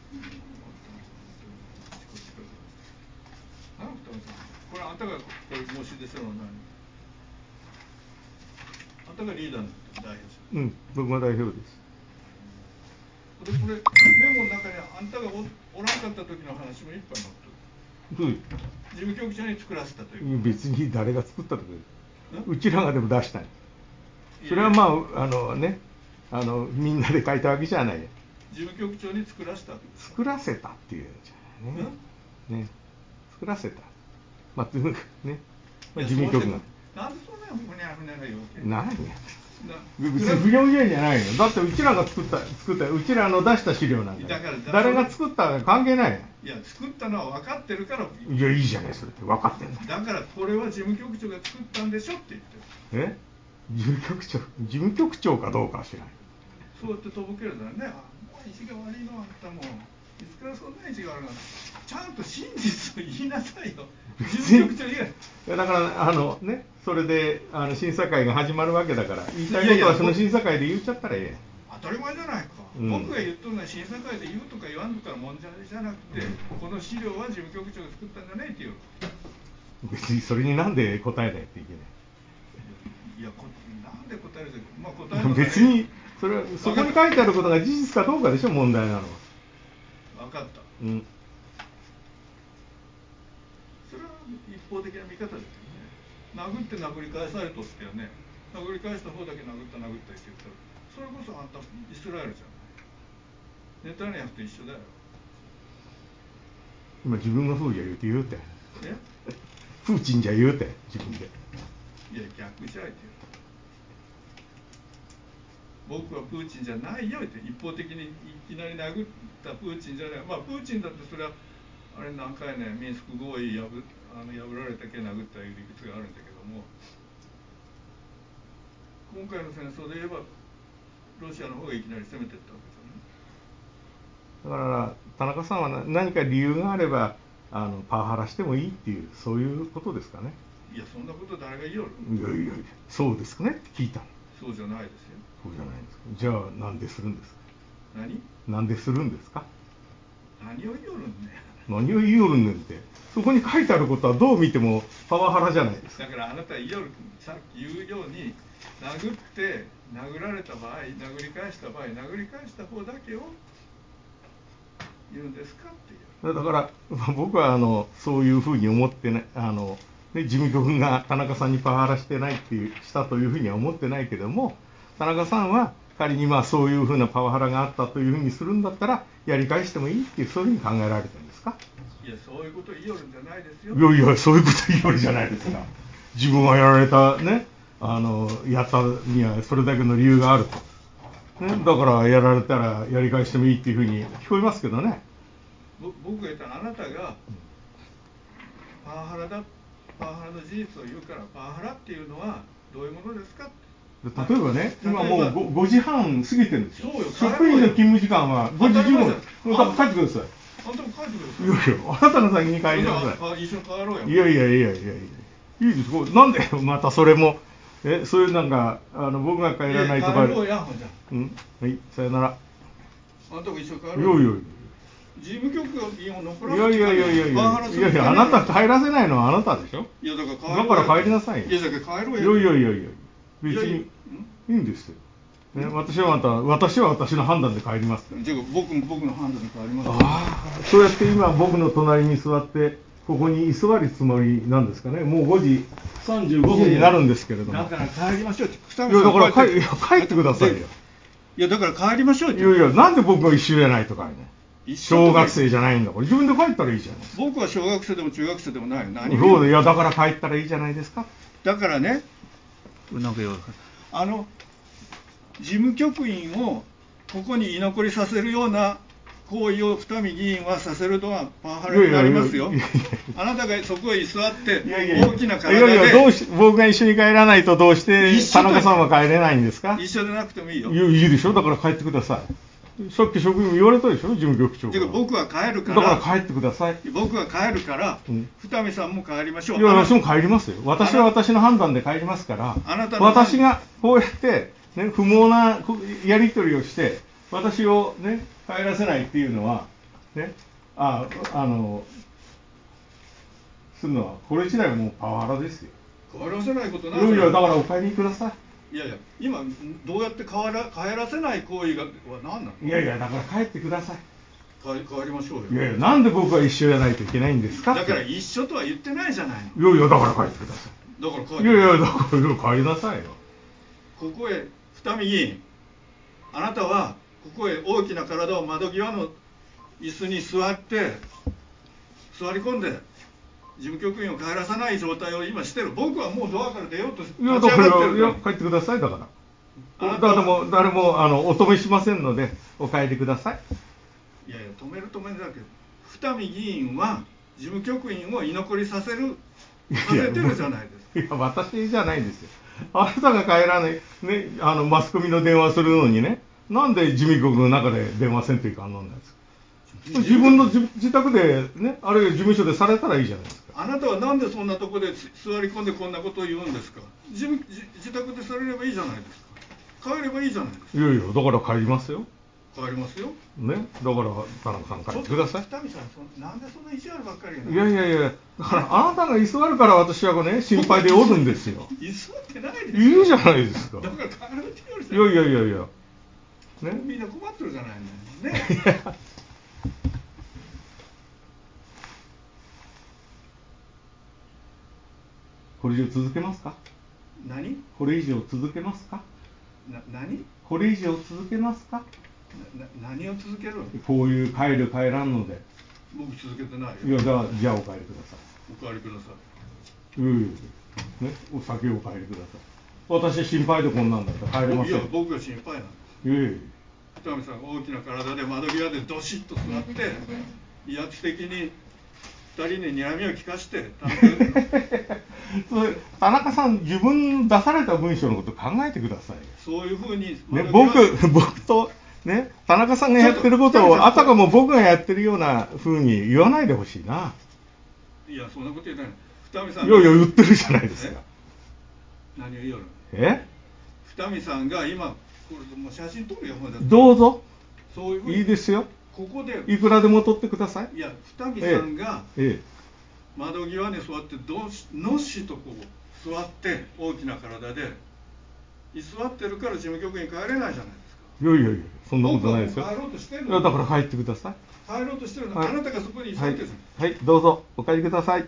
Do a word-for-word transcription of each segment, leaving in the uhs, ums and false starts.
これあんたがこれ申し出するのは何？あんたがリーダーの代表者。 うん、僕が代表です。 でこれメモの中にあんたが お, おらんかった時の話もいっぱい載ってる。事務局長に作らせたという。 別に誰が作ったとかうちらがでも出したい。それはまああのねあのみんなで書いたわけじゃない。 事務局長に作らせた。 作らせたっていうんじゃないね。ね作らせた。まあね、まあ、事務局が。 なんでそんなふにゃふにゃが言うわけ？ 何や。別に不良言じゃないよ。だってうちらが作った作ったうちらの出した資料なんだから。誰が作ったか関係ない。 いや作ったのは分かってるから。 いやいいじゃないそれって分かってんだ。 だからこれは事務局長が作ったんでしょって言ってる。 え？事務局長事務局長かどうかは知らない。 そうやってとぼけるんだね。あもう意地が悪いのあんたも。いつからそんな意地が悪いの？ちゃんと真実を言いなさいよ。事務局長以外。いやだからあのねそれであの審査会が始まるわけだから言いたいことはその審査会で言っちゃったらええ。 当たり前じゃないか、うん、僕が言っとるのは審査会で言うとか言わんとかの問題じゃなくて、うん、この資料は事務局長が作ったんじゃないっていう。 別にそれになんで答えないといけない。 いやこなんで答えるじゃ、まあ、答える別にそれはそこに書いてあることが事実かどうかでしょ問題なのは。 分かった、 うん、 それは一方的な見方ですよね。殴って殴り返されとってよね。殴り返した方だけ殴った殴ったって言ったらそれこそあんたイスラエルじゃない。ネタニヤフと一緒だよ。 今自分がそうじゃ言うて言うて。 え？ プーチンじゃ言うて自分で。 いや逆じゃいって言う。僕はプーチンじゃないよって一方的にいきなり殴ったプーチンじゃない。まあプーチンだってそれはあれ何回ねミンスク合意破あの破られたけ殴ったいう理屈があるんだけども、今回の戦争で言えばロシアの方がいきなり攻めていったわけじゃない。だから田中さんは何か理由があればあのパワハラしてもいいっていうそういうことですかね。 いやそんなこと誰が言いよる。 いやいやいやそうですかねって聞いたの。 そうじゃないですよ。 そうじゃないですか。じゃあなんでするんですか。 何？ なんでするんですか。 何を言いよるんね。 何を言いよるんねんって。そこに書いてあることはどう見てもパワハラじゃないですか。 だからあなた言いよるさっき言うように殴って殴られた場合殴り返した場合殴り返した方だけを言うんですかっていう。 だから、まあ、僕はあのそういうふうに思ってないあの、ね、事務局が田中さんにパワハラしてないっていうしたというふうには思ってないけども田中さんは仮にまあそういうふうなパワハラがあったというふうにするんだったらやり返してもいいっていうそういうふうに考えられてるんですか。 いやそういうこと言いよるんじゃないですよ。 いやいやそういうこと言いよるじゃないですか。自分がやられたねあのやったにはそれだけの理由があると、ね、だからやられたらやり返してもいいっていうふうに聞こえますけどね。 僕が言ったらあなたがパワハラだパワハラの事実を言うからパワハラっていうのはどういうものですかって。 例えばね今もう ご, ごじはん過ぎてるんですよ。 そうよ職員の勤務時間はごじじゅうごふん。もう帰ってください。 あんたも帰ってください。 いやいやあなたの先に帰りなさい。 あ一緒に帰ろうよ。 いやいやいやいやいやいいです。なんでまたそれもえそういうなんかあの僕が帰らないとか。 帰ろうやほんじゃ。 うんはいさよなら。 あんたも一緒に帰ろうよ。 いやいやいや事務局が議員を残らせていやいやいやいやいやいやいやあなた帰らせないのはあなたでしょ。 いやだから帰ろうだから帰りなさいよ。 いやだから帰ろうよ。 いやいやいやいや別にいいんですよ。ね、私はまた私は私の判断で帰りますから。 じゃあ僕も僕の判断で帰ります。 ああそうやって今僕の隣に座ってここに居座るつもりなんですかね。もうごじさんじゅうごふんになるんですけれども。 だから帰りましょうって。 いやだから帰いや帰ってくださいよ。 いやだから帰りましょうって。 いやいやなんで僕が一緒じゃないとかね。小学生じゃないんだから自分で帰ったらいいじゃない。 僕は小学生でも中学生でもない。何そういやだから帰ったらいいじゃないですか。 だからねなんかあの事務局員をここに居残りさせるような行為を二見議員はさせるのはパワハラになりますよ。あなたがそこへ居座って大きな体でいやいやどうし僕が一緒に帰らないとどうして田中さんは帰れないんですか。 一緒でなくてもいいよ。 いやいいでしょだから帰ってください。さっき職員言われたでしょ事務局長が。 僕は帰るからだから帰ってください。 僕は帰るから、うん、二見さんも帰りましょう。 いや私も帰りますよ。私は私の判断で帰りますからあなたの私がこうやってね、不毛なやり取りをして私を、ね、帰らせないっていうのはね、ああのするのはこれ自体はもうパワハラですよ。 帰らせないことない。 いやいや、だからお帰りください。いやいや、今どうやって帰ら帰らせない行為がは何なの？ い。いやいや、だから帰ってください。 帰帰りましょうよ。 いやいや、なんで僕は一緒じゃないといけないんですか。 だから一緒とは言ってないじゃないの。 いやいや、だから帰ってください。 だから帰って。 いやいや、だから帰りなさいよ。 ここへ二見議員、あなたはここへ大きな体を窓際の椅子に座って座り込んで事務局員を帰らさない状態を今してる。僕はもうドアから出ようと立ちいや、 上がだからってる。 いや、帰ってください。だからあなたは誰も誰もあのお止めしませんのでお帰りください。 いやいや、止める止めるだけど、二見議員は事務局員を居残りさせるさせてるじゃないですか。 いや、私じゃないんですよ。あなたが帰らない、ね、あのマスコミの電話するのにね、なんで事務局の中で電話せんといかんのんですか。自分の 自, 自宅でね、あるいは事務所でされたらいいじゃないですか。 あなたはなんでそんなところで座り込んでこんなことを言うんですか。自分自自宅でされればいいじゃないですか。帰ればいいじゃないですか。 いやいや、だから帰りますよ。 帰りますよ。 ね、だから田中さん帰ってください。 北見さん、そなんでそんな意地悪ばっかりやいやいやいや、だからあなたが居座るから私はね、心配でおるんですよ。 居座ってないですよ。 いるじゃないですか。 だから帰るってよりさ。 いやいやいやいや。 ね、みんな困ってるじゃないのね。 これ以上続けますか。 何？ これ以上続けますか。 な何？ これ以上続けますか。 な何を続ける？ こういう帰る帰らんので。 僕続けてないよ。 いや、じゃあ、じゃあお帰りください。 お帰りください。 いやいやいや、ね、お酒をお帰りください。私心配でこんなんだったら帰れません。 いや、僕が心配なの。 いやいやいや。 北見さんが大きな体で窓際でどしっと座って威圧的にふたりに睨みを利かしてそれ田中さん、自分出された文章のこと考えてください。 そういうふうに、 ね、僕僕と、ね、田中さんがやってることをあたかも僕がやってるようなふうに言わないでほしいな。 いや、そんなこと言ってない。二見さん、 いやいや、言ってるじゃないですか。 何を言うの？ え二見さんが今これもう写真撮るよ。 どうぞ。 そういうふうにいいですよ。 ここでいくらでも撮ってください。 いや、二見さんがええ窓際に座ってどしのっしとこう座って大きな体で居座ってるから事務局に帰れないじゃないですか。 いやいやいや、そんなことないですよ。 僕はもう帰ろうとしてるの。 いや、だから帰ってください。 帰ろうとしてるの、 はい、 あなたがそこに居座ってるじゃん。 はい、はい、どうぞお帰りください。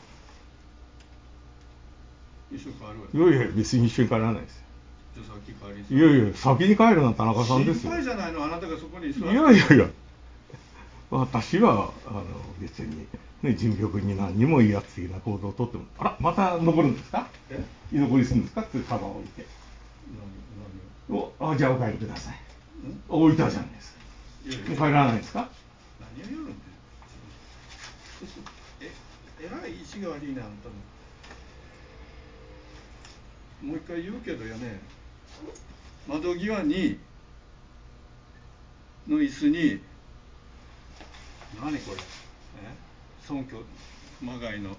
一緒に帰るわよ。 いやいや、別に一緒に帰らないです。 じゃあ先帰りに。 いやいや、先に帰るのは田中さんですよ。 心配じゃないの、あなたがそこに座って。 いやいやいや、私はあの別に、ね、事務局に何にも威圧的な行動をとっても、あら、また残るんですか。 え、 居残りするんですかってカバンを置いて。 何おあ、じゃあお帰りください。 何置いたじゃないですか。 いやいや、 もう帰らないですか。 何を言うんだよ。え、えらい意地が悪いね、あんたも。もう一回言うけどよね、窓際にの椅子に何これ、え、尊虚まがいの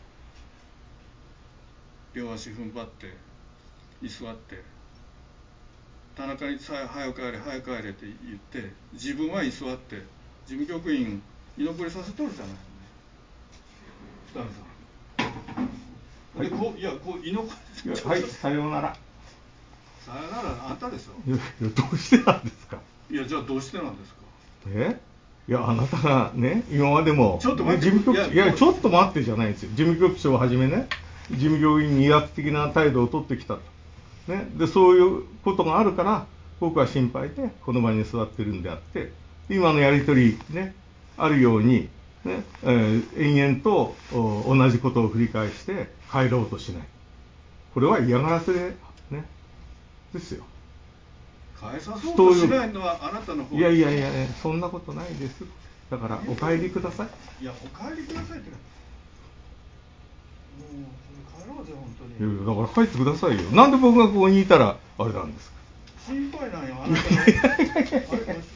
両足踏ん張って居座って田中にさえ早く帰れ早く帰れって言って自分は居座って事務局員居残りさせとるじゃないのね、二見さん。で、こういやこう居残りいや、はい、さようなら。 さよなら、あんたでしょ。 いやいや、どうしてなんですか。 いや、じゃあどうしてなんですか。 えいや、あなたがね、今までも、 ちょっと待って、 ね、事務局いやいや、ちょっと待ってじゃないですよ。事務局長をはじめね、事務局員に威圧的な態度を取ってきたと。ね、で、そういうことがあるから、僕は心配でこの場に座ってるんであって、今のやり取りね、あるように、ね、えー、延々と同じことを繰り返して帰ろうとしない。これは嫌がらせで、ね、ですよ。 返さそうとしないのはあなたの方。 いやいやいや、そんなことないです。だからお帰りください。 いや、お帰りくださいって。もう帰ろうぜ本当に。 いやいや、だから帰ってくださいよ。なんで僕がここにいたらあれなんですか。 心配なんよ、あなたの。あれ、この人電話どうやってかな。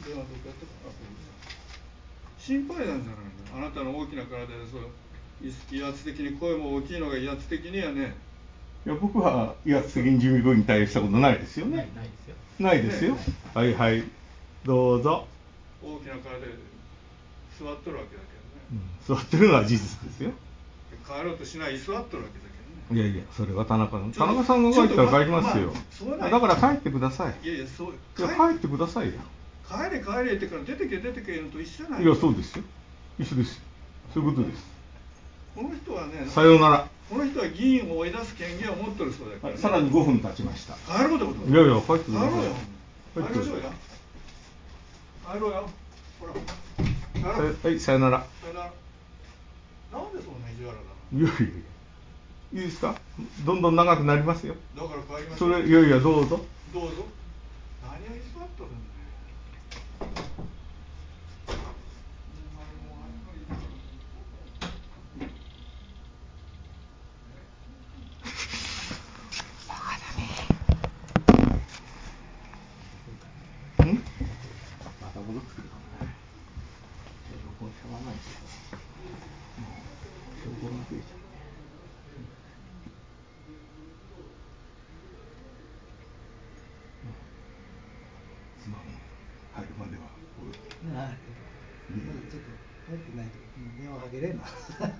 心配なんじゃないの。あなたの大きな体でそう威圧的に声も大きいのが威圧的にはね。 いや、僕は威圧的に事務局に対したことないですよね。 ないないですよ。 ないですよ。はいはい、どうぞ。 大きな体で座っとるわけだけどね、 うん、座ってるのは事実ですよ。 帰ろうとしない居座っとるわけだけどね。 いやいや、それは田中さん、田中さんが帰ったら帰りますよ。まあ、だから帰ってください。 いやいや、そういや帰ってくださいよ。 帰れ帰れってから出てけ出てけのと一緒じゃない。 いや、そうですよ。一緒ですよ。そういうことです。 この人はね、 さようなら。 この人は議員を追い出す権限を持ってるそうだから、ね、 さらにごふん経ちました。 帰ろうってこと。 いやいや、帰ってください。 帰ろうよ。 帰帰りましょうよ。帰ろうよ。ほら。 はい、さよなら。 さよなら。なんでそんな意地悪ないの。 やいやいや。いいですか。どんどん長くなりますよ。 だから帰りましょう。 それ、いやいや、どうぞ。 どうぞ。何を居座っとるんだよ。 また戻ってくるかもね。録音しゃわないけど、証拠が増えちゃうね。スマホ入るまではこう。 はい。まだちょっと入ってないと電話かけれんな。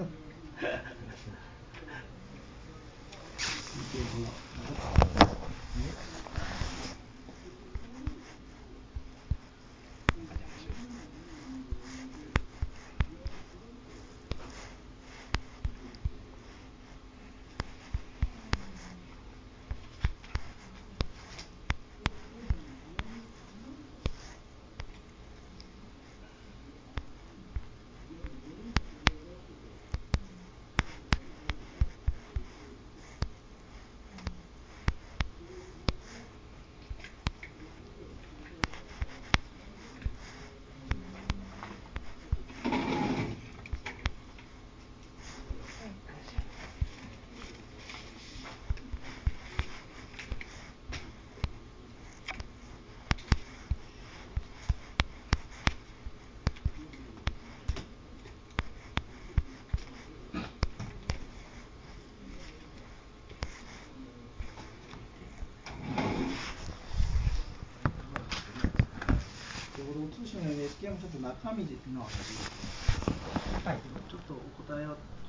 通信の エヌエイチケー もちょっと中身の話、はい、ちょっとお答えを。